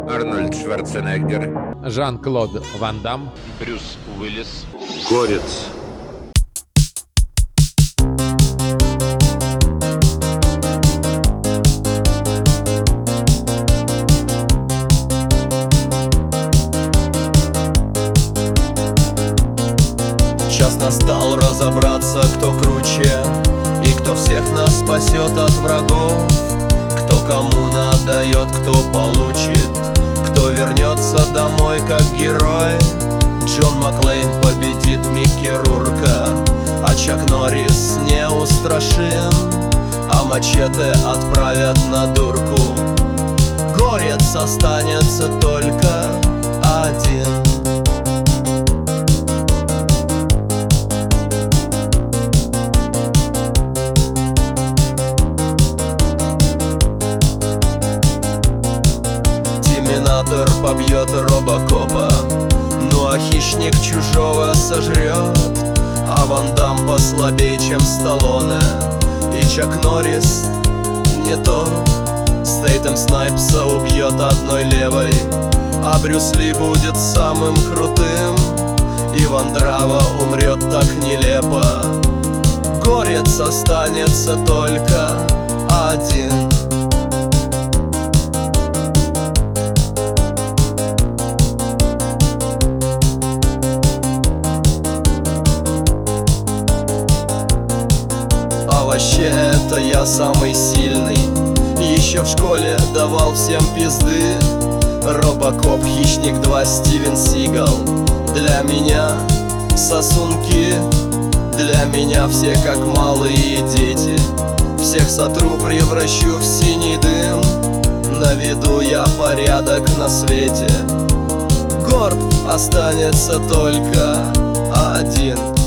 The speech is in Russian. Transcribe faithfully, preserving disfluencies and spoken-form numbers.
Арнольд Шварценеггер, Жан-Клод Ван Дам, Брюс Уиллис. Горец. Час настал разобраться, кто круче и кто всех нас спасет от врагов. Кто кому надает, кто получит, кто вернется домой как герой. Джон Маклейн победит Микки Рурка, а Чак Норрис неустрашим, а Мачете отправят на дурку. Горец останется только один. Терминатор побьет Робокопа, ну а хищник чужого сожрет. А Ван Дам послабее, чем Сталлоне, и Чак Норрис не то. Стейтем Снайпса убьет одной левой, а Брюс Ли будет самым крутым. И Ван Драво умрет так нелепо. Горец останется только один. А вообще это я самый сильный. Еще в школе давал всем пизды. Робокоп, Хищник два, Стивен Сигал. Для меня сосунки, для меня все как малые дети. Всех сотру, превращу в синий дым. Наведу я порядок на свете. Горд останется только один.